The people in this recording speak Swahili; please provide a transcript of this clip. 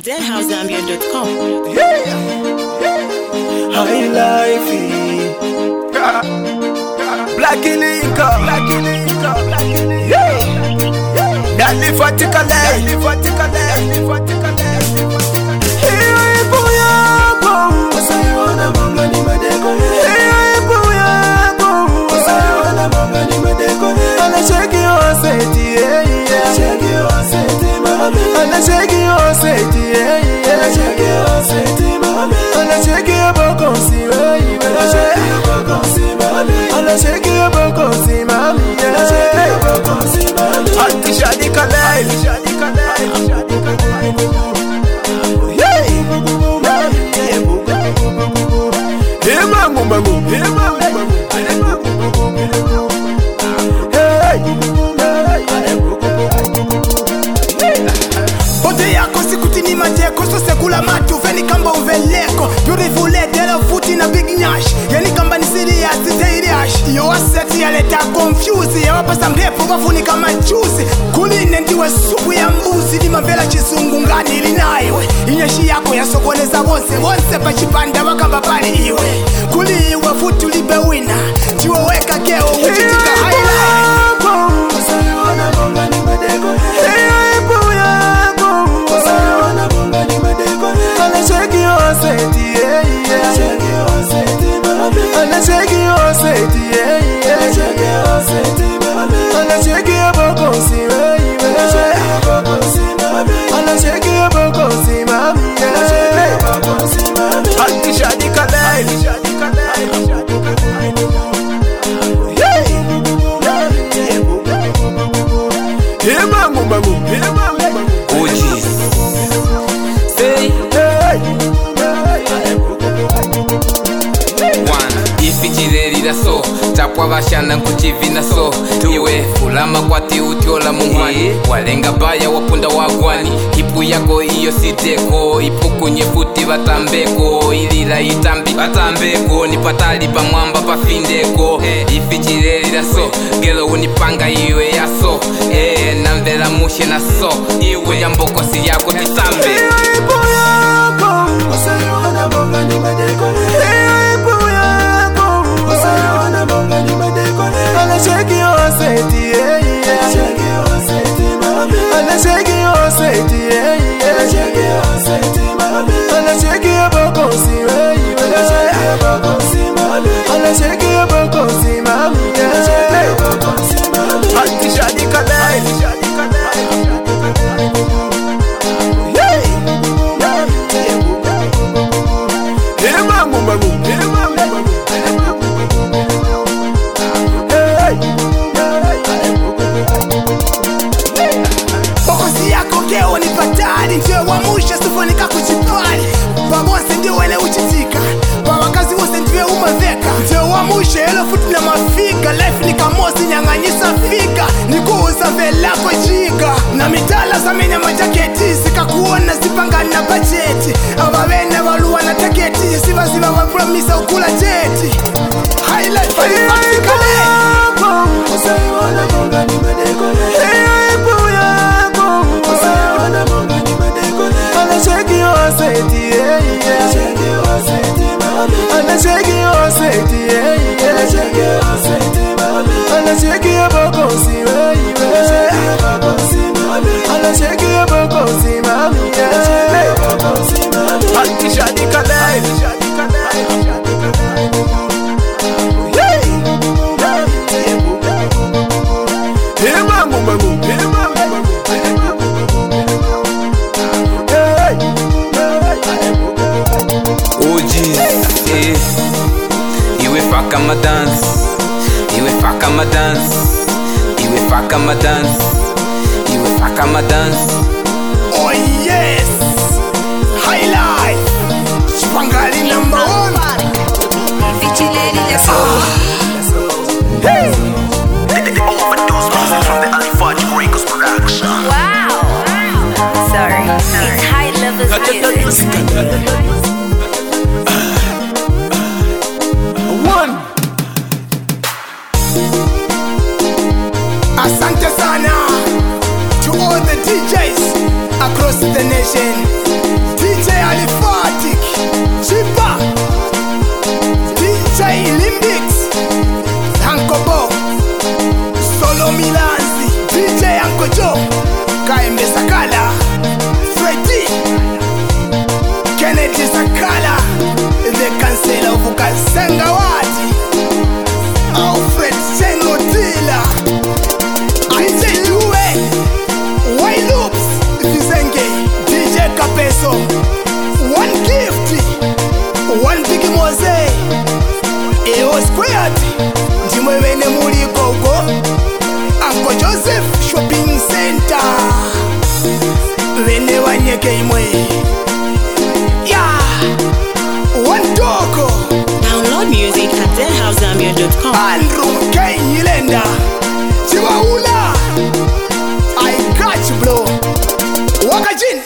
denhousezambia.com. High life, Black Linka, Dali Fatikale, Pote yako sikutini mateko so sekula matu veni kamba uveleko beautiful dela futi na big nyash yani kamba ni serious serious yo asset ya leta confuse ya wapasa mrepo wafuni kama juice kuline ndiwe supu ya mbuzi ni mavela chisungu ngani ilinayo inyashi yako ya sokoneza wonse pachipanda wakamba pali iwe kuliwa futi ulibe wina chiwa weka keo uchitika highlight so tapwa bashana nkukivina so iwe fulama kwati utyola mungwani walenga baya wapunda wagwani ipu yako iyo siteko ipukunye futi batambeko ilila itambi batambeko nipatali pa mwamba pafindeko ifichilelila so gelo unipanga iwe ya so namvela mushe na so iwe jambokosi yako titambe futi na mafika life ni kamosi nyanganyisa fika nikuuza velako jiga na mitala za menya majaketi sikakuona zipanga na bajeti abavene waluwa na taketi siva wapramisa ukula jeti highlight falifatikale my dance, iwe faka my dance, iwe faka my dance, iwe faka my dance. Oh yes, highlight, Spangali number 1. Vichileli let's go. Hey, the overdose music from the Alifaj Records production. Wow. Sorry, it's high levels music. Asante sana to all the DJs across the nation. Kennedy Sakala, the Councillor of Kasangawati, Alfred Senotila, Isaac Due, White Loops, Vizenge, DJ Capeso, One Gift, One Big Mose, EO Squared, Jimwene Muri Gogo, Uncle Joseph Shopping Center, Vene Wanyeke Imwe, yeah, One Doko, Download music at denhousezambia.com. Andrew K. Yilenda, Chiwaula, I got you, bro. Wakajin.